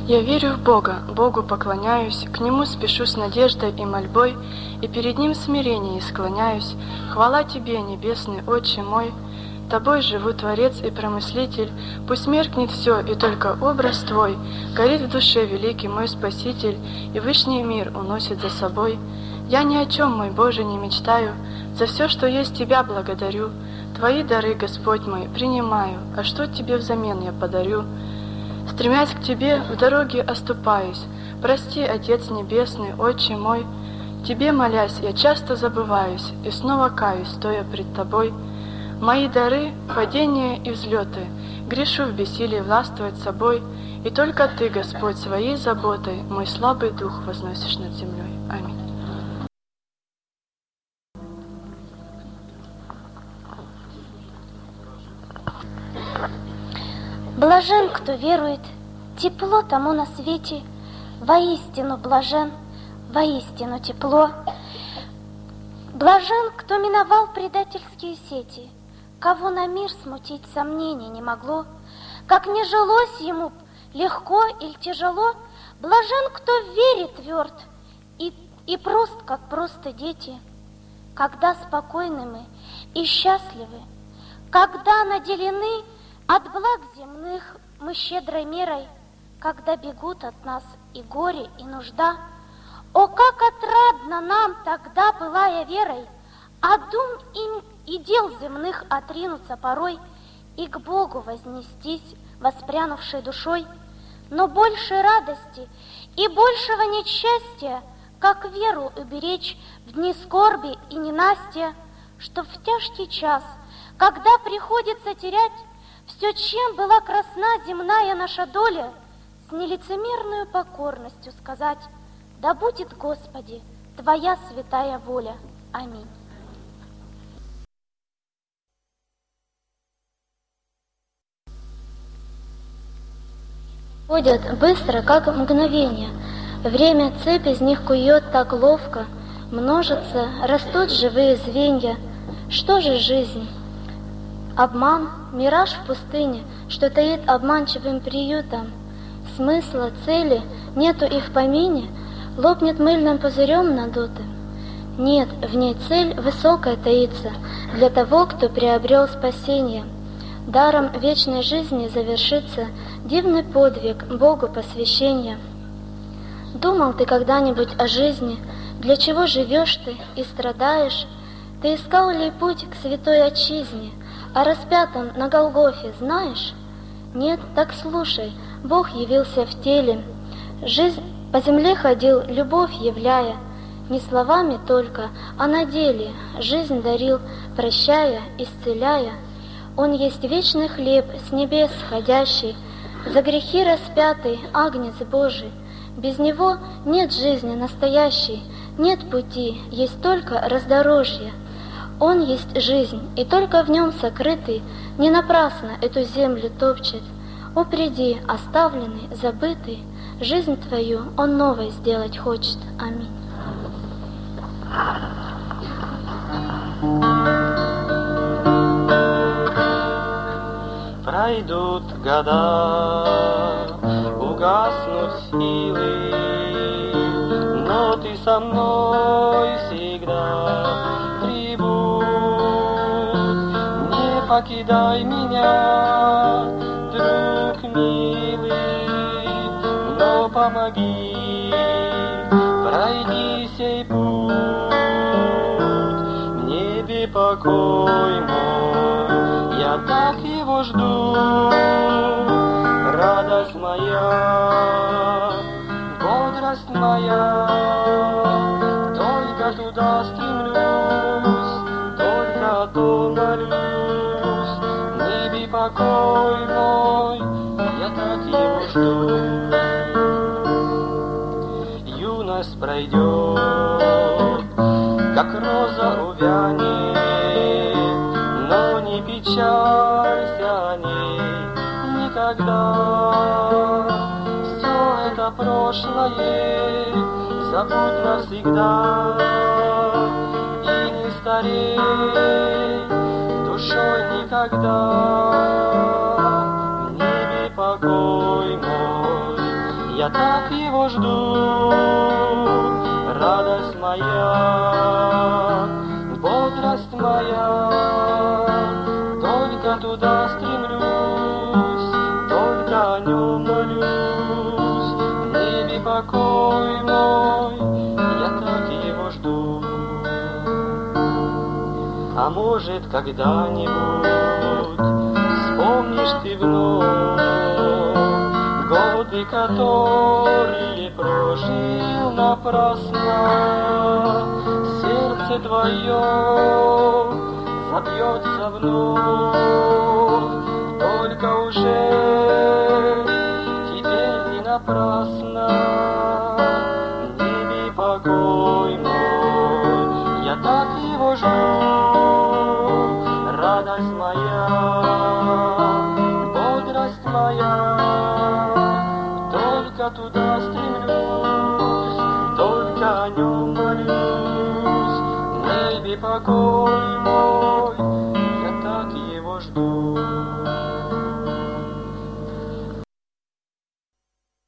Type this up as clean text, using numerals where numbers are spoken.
Я верю в Бога, Богу поклоняюсь, к Нему спешу с надеждой и мольбой, и перед Ним в смирении склоняюсь. Хвала Тебе, небесный Отче мой, Тобой живу, Творец и Промыслитель, пусть меркнет все, и только образ Твой горит в душе великий мой Спаситель, и вышний мир уносит за собой. Я ни о чем, мой Боже, не мечтаю, за все, что есть, Тебя благодарю. Твои дары, Господь мой, принимаю, а что Тебе взамен я подарю? Стремясь к Тебе, в дороге оступаюсь. Прости, Отец Небесный, Отче мой. Тебе молясь, я часто забываюсь, и снова каюсь, стоя пред Тобой. Мои дары — падения и взлеты, грешу в бессилии властвовать собой, и только Ты, Господь, своей заботой мой слабый дух возносишь над землей. Аминь. Блажен, кто верует, тепло тому на свете, воистину блажен, воистину тепло. Блажен, кто миновал предательские сети, кого на мир смутить сомнений не могло, как не жилось ему легко или тяжело. Блажен, кто в вере тверд и прост, как просто дети, когда спокойны мы и счастливы, когда наделены от благ земных мы щедрой мерой, когда бегут от нас и горе, и нужда. О, как отрадно нам тогда, пылая верой, от дум и дел земных отринуться порой и к Богу вознестись, воспрянувшей душой. Но больше радости и большего несчастья, как веру уберечь в дни скорби и ненастья, чтоб в тяжкий час, когда приходится терять все, чем была красна земная наша доля, с нелицемерную покорностью сказать: да будет, Господи, Твоя святая воля. Аминь. Ходят быстро, как мгновение, время цепь из них кует так ловко, множатся, растут живые звенья. Что же жизнь? Обман, мираж в пустыне, что таит обманчивым приютом. Смысла, цели нету и в помине, лопнет мыльным пузырем надутым. Нет, в ней цель высокая таится для того, кто приобрел спасение. Даром вечной жизни завершится дивный подвиг Богу посвящения. Думал ты когда-нибудь о жизни, для чего живешь ты и страдаешь? Ты искал ли путь к святой отчизне, о распятом на Голгофе знаешь? Нет, так слушай, Бог явился в теле, жизнь по земле ходил, любовь являя, не словами только, а на деле жизнь дарил, прощая, исцеляя. Он есть вечный хлеб с небес сходящий, за грехи распятый Агнец Божий. Без него нет жизни настоящей, нет пути, есть только раздорожье. Он есть жизнь, и только в нем сокрытый не напрасно эту землю топчет. О, приди, оставленный, забытый, жизнь твою он новой сделать хочет. Аминь. Пройдут года, угаснут силы, но ты со мной всегда прибудь. Не покидай меня, друг милый, но помоги, пройди сей путь. В небе покой мой, я так его жду. Радость моя, бодрость моя, только туда стремлюсь, только о том молюсь. В небе покой мой, я так его жду. Юность пройдет, как роза увянет, но не печалься о ней никогда. Все это прошлое забудь навсегда, и не старей душой никогда. В небе покой мой, я так его жду. Радость моя, бодрость моя, только туда стремлюсь, только о нем молюсь. В небе покой мой, я так его жду. А может, когда-нибудь вспомнишь ты вновь годы, которые прожил напрасно. Сердце твое забьется вновь, только уже теперь не напрасно. В небе покой мой, я так его жду. Радость моя, бодрость моя, только туда стремлюсь, только о нем молюсь. В небе покой мой,